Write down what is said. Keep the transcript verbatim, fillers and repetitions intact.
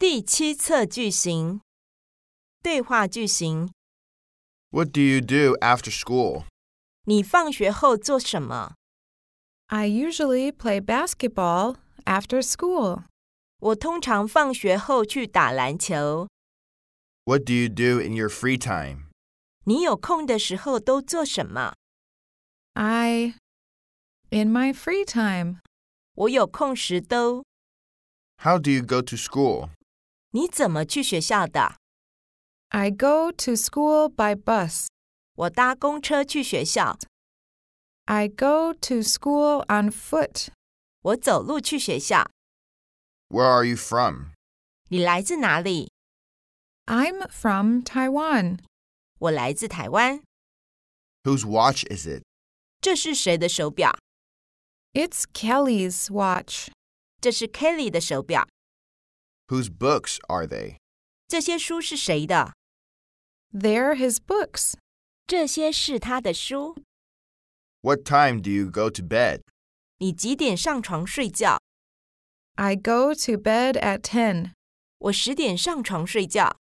第七册句型，对话句型。 What do you do after school? 你放学后做什么？ I usually play basketball after school. 我通常放学后去打篮球。 What do you do in your free time? 你有空的时候都做什么？ I, in my free time. 我有空时都。 How do you go to school? 你怎么去学校的？ I go to school by bus. 我搭公车去学校。 I go to school on foot. 我走路去学校。 Where are you from? 你来自哪里？ I'm from Taiwan. 我来自台湾。 Whose watch is it? 这是谁的手表？ It's Kelly's watch. 这是 Kelly 的手表。 Whose books are they? 这些书是谁的？ They're his books. 这些是他的书。 What time do you go to bed? 你几点上床睡觉？ I go to bed at ten. 我十点上床睡觉。